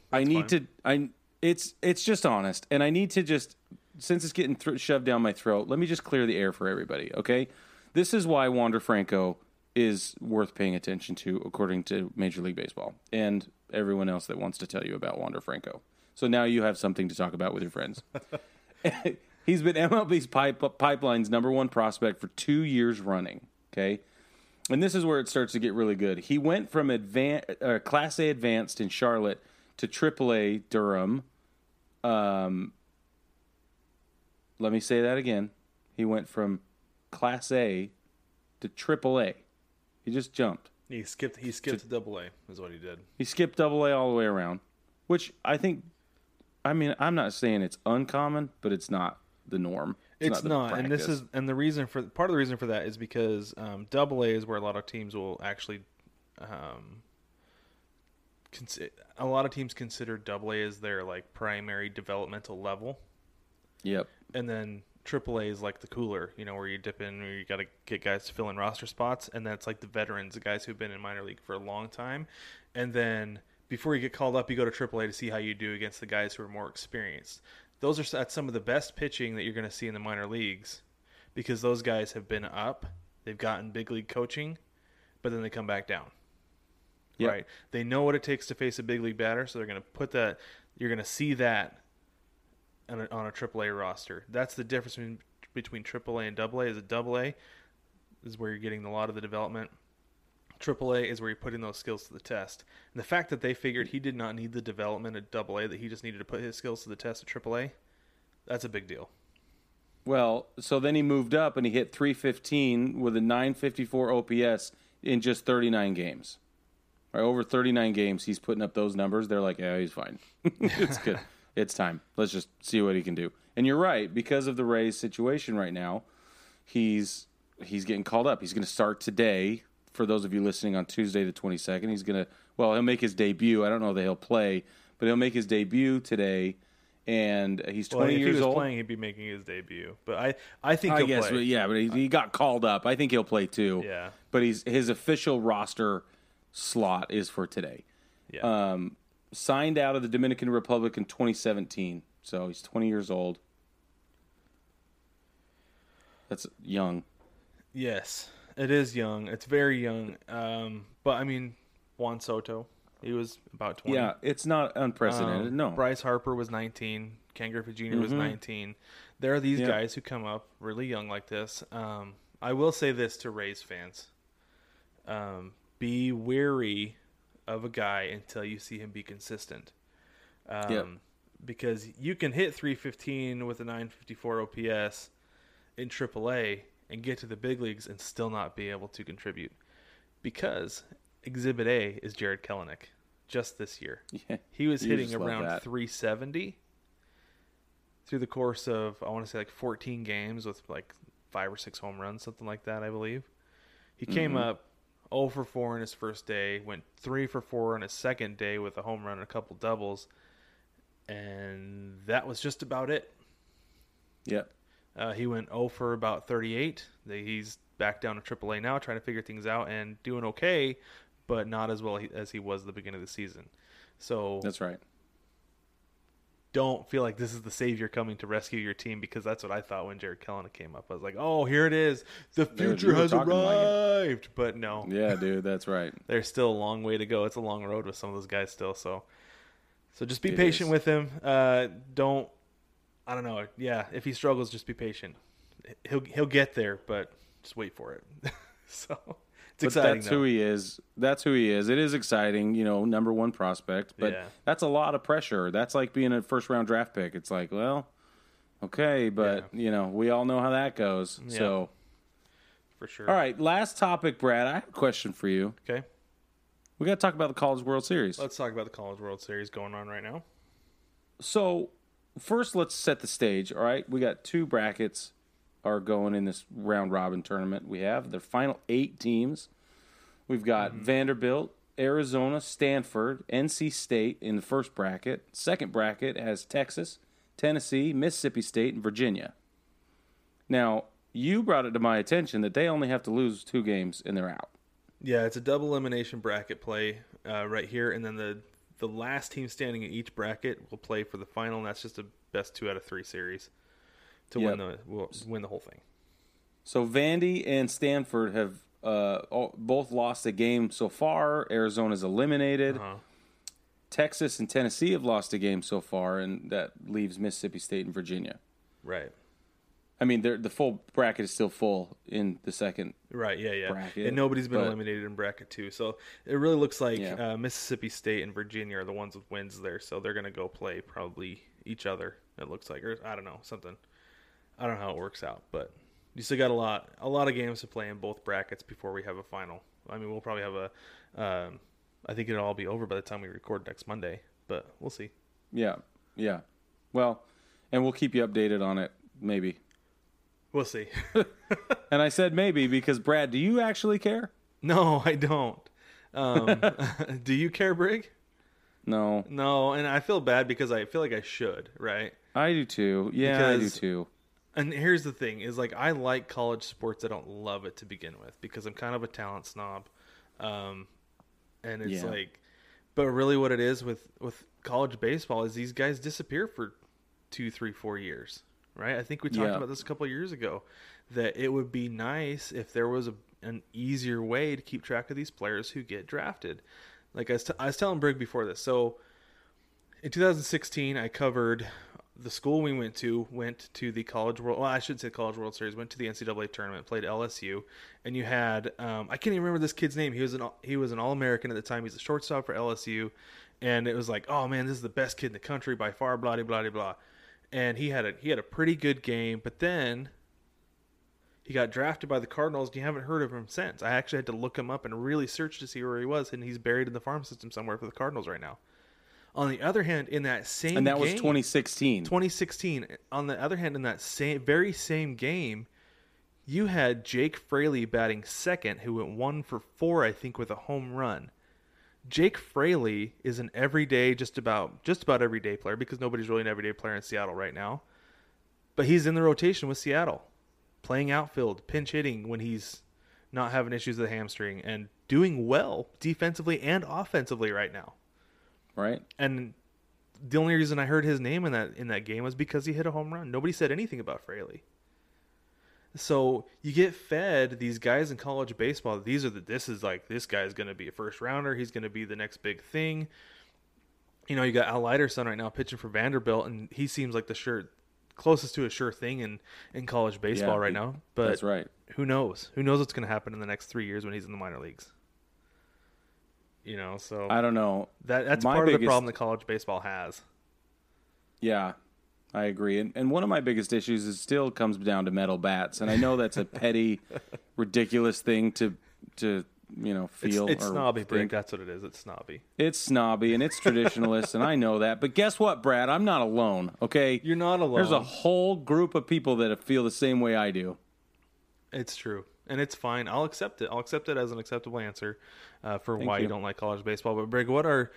It's just honest, and I need to just, since it's getting shoved down my throat, let me just clear the air for everybody, okay? This is why Wander Franco is worth paying attention to, according to Major League Baseball and everyone else that wants to tell you about Wander Franco. So now you have something to talk about with your friends. He's been MLB's Pipeline's number 1 prospect for 2 years running, okay? And this is where it starts to get really good. He went from Class A advanced in Charlotte to AAA Durham. Let me say that again. He went from Class A to AAA. He just jumped. He skipped to AA is what he did. He skipped AA all the way around, which I think, I mean, I'm not saying it's uncommon, but it's not the norm. It's not, and this is, and part of the reason for that is because AA is where a lot of teams will actually, a lot of teams consider AA as their like primary developmental level. Yep. And then AAA is like the cooler, where you dip in, where you got to get guys to fill in roster spots, and that's like the veterans, the guys who've been in minor league for a long time, and then before you get called up, you go to AAA to see how you do against the guys who are more experienced. That's some of the best pitching that you're going to see in the minor leagues, because those guys have been up, they've gotten big league coaching, but then they come back down. Yep. Right? They know what it takes to face a big league batter, so they're going to put that. You're going to see that on a AAA roster. That's the difference between AAA and AA. Is a AA is where you're getting a lot of the development. AAA is where you're putting those skills to the test. And the fact that they figured he did not need the development at AA, that he just needed to put his skills to the test at AAA, that's a big deal. Well, so then he moved up and he hit 315 with a 954 OPS in just 39 games. Right, over 39 games, he's putting up those numbers. They're like, yeah, he's fine. It's good. It's time. Let's just see what he can do. And you're right, because of the Rays situation right now, he's getting called up. He's going to start today. For those of you listening on Tuesday the 22nd, he'll make his debut. I don't know that he'll play, but he'll make his debut today, and he's 20 years old. If he was playing, he'd be making his debut. But I think he'll play. But yeah, but he got called up. I think he'll play too. Yeah. But his official roster slot is for today. Yeah. Signed out of the Dominican Republic in 2017, so he's 20 years old. That's young. Yes. It is young. It's very young. But, I mean, Juan Soto. He was about 20. Yeah, it's not unprecedented. No. Bryce Harper was 19. Ken Griffey Jr. was 19. There are these guys who come up really young like this. I will say this to Rays fans. Be wary of a guy until you see him be consistent. Because you can hit 315 with a 954 OPS in AAA and get to the big leagues and still not be able to contribute. Because Exhibit A is Jared Kelenic just this year. Yeah, he was hitting just love around that. 370 through the course of, I want to say, like 14 games with like 5 or 6 home runs, something like that, I believe. He came up 0 for 4 in his first day, went 3 for 4 on his second day with a home run and a couple doubles, and that was just about it. Yep. He went 0 for about 38. He's back down to AAA now, trying to figure things out and doing okay, but not as well as he was at the beginning of the season. So That's right. don't feel like this is the savior coming to rescue your team, because that's what I thought when Jared Kelenic came up. I was like, oh, here it is. The future you were has talking like arrived. But no. Yeah, dude, that's right. There's still a long way to go. It's a long road with some of those guys still. So just be It patient is. with him. I don't know. Yeah, if he struggles, just be patient. He'll get there, but just wait for it. So it's exciting. That's who he is. That's who he is. It is exciting, number one prospect, but that's a lot of pressure. That's like being a first round draft pick. It's like, well, okay, but we all know how that goes. Yeah. So For sure. all right, last topic, Brad. I have a question for you. Okay. We got to talk about the College World Series. Let's talk about the College World Series going on right now. So first, let's set the stage. All right, we got 2 brackets are going in this round robin tournament. We have the final 8 teams. We've got Vanderbilt, Arizona, Stanford, NC State in the first bracket. Second bracket has Texas, Tennessee, Mississippi State, and Virginia. Now, you brought it to my attention that they only have to lose 2 games and they're out. Yeah, it's a double elimination bracket play right here, and then the last team standing in each bracket will play for the final, and that's just a best 2 out of 3 series to win the whole thing. So Vandy and Stanford have both lost a game so far. Arizona's eliminated. Texas and Tennessee have lost a game so far, and that leaves Mississippi State and Virginia. Right. I mean, the full bracket is still full in the second Right, yeah. bracket. And nobody's been but- eliminated in bracket 2. So it really looks like Mississippi State and Virginia are the ones with wins there. So they're going to go play probably each other, it looks like. Or I don't know, something. I don't know how it works out. But you still got a lot of games to play in both brackets before we have a final. I mean, we'll probably have I think it'll all be over by the time we record next Monday. But we'll see. Yeah. Well, and we'll keep you updated on it, maybe. We'll see. And I said maybe because, Brad, do you actually care? No, I don't. Do you care, Brig? No. No, and I feel bad because I feel like I should, right? I do too. Yeah, I do Because- too. And here's the thing, is like I like college sports. I don't love it to begin with because I'm kind of a talent snob. And it's like, but really what it is with college baseball is these guys disappear for 2, 3, 4 years, right? I think we talked about this a couple of years ago, that it would be nice if there was an easier way to keep track of these players who get drafted. Like I was telling Brig before this. So in 2016, I covered the school we went to the College World. Well, I should say College World Series. Went to the NCAA tournament, played LSU, and you had I can't even remember this kid's name. He was an All-American at the time. He's a shortstop for LSU, and it was like, oh man, this is the best kid in the country by far. Blah blah blah blah. And he had a pretty good game, but then he got drafted by the Cardinals, and you haven't heard of him since. I actually had to look him up and really search to see where he was, and he's buried in the farm system somewhere for the Cardinals right now. On the other hand, in that same And that game, was 2016. 2016. On the other hand, in that very same game, you had Jake Fraley batting second, who went 1 for 4, I think, with a home run. Jake Fraley is an everyday, just about everyday player, because nobody's really an everyday player in Seattle right now. But he's in the rotation with Seattle, playing outfield, pinch hitting when he's not having issues with the hamstring, and doing well defensively and offensively right now. Right. And the only reason I heard his name in that game was because he hit a home run. Nobody said anything about Fraley. So you get fed these guys in college baseball. This guy's going to be a first rounder. He's going to be the next big thing. You know, you got Al Leiterson right now pitching for Vanderbilt, and he seems like the closest to a sure thing in college baseball right now. But that's right. Who knows? Who knows what's going to happen in the next 3 years when he's in the minor leagues? You know, so I don't know. That's part of the problem that college baseball has. Yeah, I agree. And one of my biggest issues is still comes down to metal bats. And I know that's a petty, ridiculous thing to feel. It's snobby, think. Brick. That's what it is. It's snobby. It's snobby and it's traditionalist, and I know that. But guess what, Brad? I'm not alone, okay? You're not alone. There's a whole group of people that feel the same way I do. It's true. And it's fine. I'll accept it. I'll accept it as an acceptable answer for why you don't like college baseball. But Brig,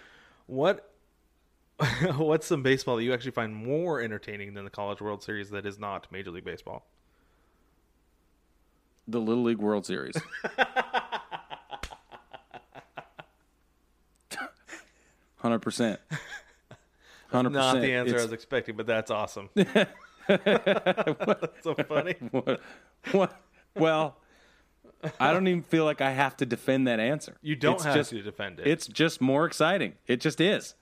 what's some baseball that you actually find more entertaining than the College World Series that is not Major League Baseball? The Little League World Series. 100%. 100%. Not the answer I was expecting, but that's awesome. That's so funny. What? Well, I don't even feel like I have to defend that answer. You don't have to defend it. It's just more exciting. It just is.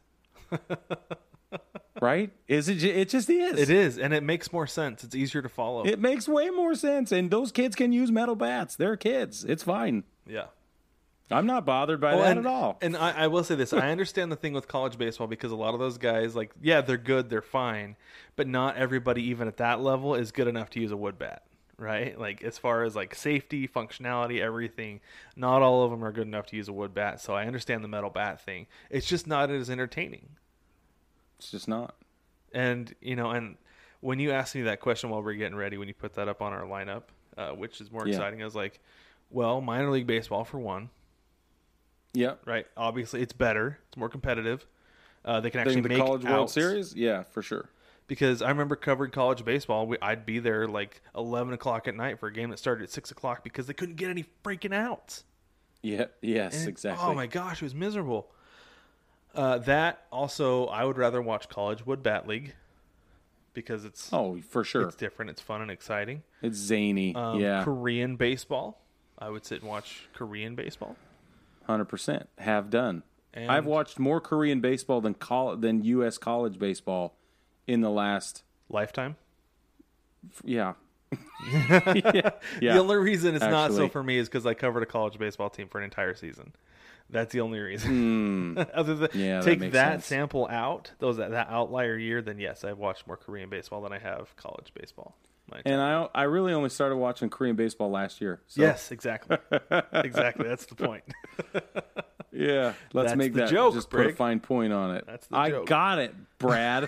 Right? Is it? It just is. It is, and it makes more sense. It's easier to follow. It makes way more sense, and those kids can use metal bats. They're kids. It's fine. Yeah. I'm not bothered by that at all. And I will say this. I understand the thing with college baseball because a lot of those guys, like, yeah, they're good, they're fine, but not everybody, even at that level, is good enough to use a wood bat, right? Like, as far as, like, safety, functionality, everything, not all of them are good enough to use a wood bat, so I understand the metal bat thing. It's just not as entertaining. It's just not. And, you know, and when you asked me that question while we were getting ready, when you put that up on our lineup, which is more exciting, I was like, well, minor league baseball for one. Yeah. Right. Obviously, it's better. It's more competitive. They can actually make the College World outs. Series. Yeah, for sure. Because I remember covering college baseball. I'd be there like 11 o'clock at night for a game that started at 6 o'clock because they couldn't get any freaking outs. Yeah. Yes. Exactly. Oh my gosh, it was miserable. That also, I would rather watch College Wood Bat League because it's for sure. It's different. It's fun and exciting. It's zany. Yeah. Korean baseball. I would sit and watch Korean baseball. 100%. Have done. And I've watched more Korean baseball than U.S. college baseball in the last lifetime. Yeah. The only reason it's not so Actually. for me is because I covered a college baseball team for an entire season. That's the only reason. Other than take that sample out, that outlier year, then yes, I've watched more Korean baseball than I have college baseball. And I really only started watching Korean baseball last year. So. Yes, exactly. Exactly. That's the point. Yeah. Let's That's make the that joke, just Brig. put a fine point on it. That's the joke. I got it, Brad.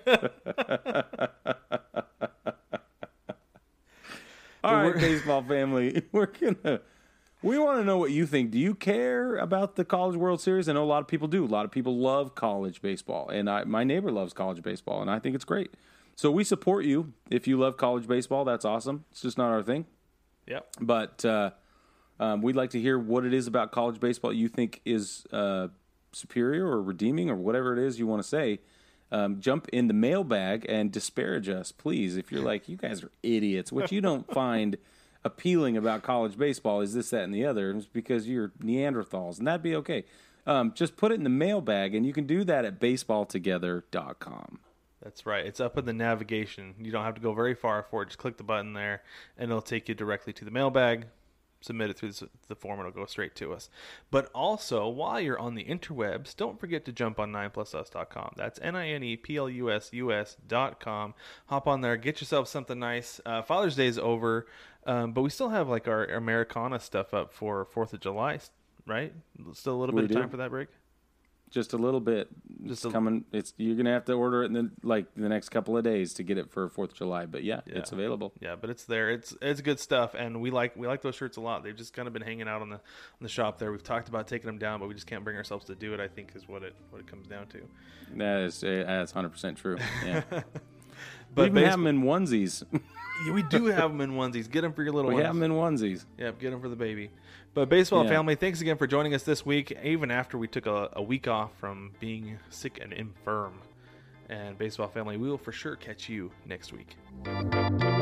All right, baseball family. We want to know what you think. Do you care about the College World Series? I know a lot of people do. A lot of people love college baseball. And my neighbor loves college baseball, and I think it's great. So we support you. If you love college baseball, that's awesome. It's just not our thing. Yep. But we'd like to hear what it is about college baseball you think is superior or redeeming or whatever it is you want to say. Jump in the mailbag and disparage us, please. If you're like, you guys are idiots, what you don't find appealing about college baseball is this, that, and the other. It's because you're Neanderthals, and that'd be okay. Just put it in the mailbag, and you can do that at baseballtogether.com. That's right. It's up in the navigation. You don't have to go very far for it. Just click the button there, and it'll take you directly to the mailbag. Submit it through the form. It'll go straight to us. But also, while you're on the interwebs, don't forget to jump on 9plusus.com. That's NINEPLUSUS.com. Hop on there. Get yourself something nice. Father's Day is over, but we still have like our Americana stuff up for 4th of July, right? Still a little bit of time for that break? Just a little bit. Coming. You're gonna have to order it in the next couple of days to get it for 4th of July. But yeah, it's available. Yeah, but it's there. It's good stuff, and we like those shirts a lot. They've just kind of been hanging out on the shop there. We've talked about taking them down, but we just can't bring ourselves to do it. I think is what it comes down to. That's 100% true. Yeah. But we even have them in onesies. We do have them in onesies. Get them for your little ones. We have them in onesies. Yep, get them for the baby. But baseball family, thanks again for joining us this week, even after we took a week off from being sick and infirm. And baseball family, we will for sure catch you next week.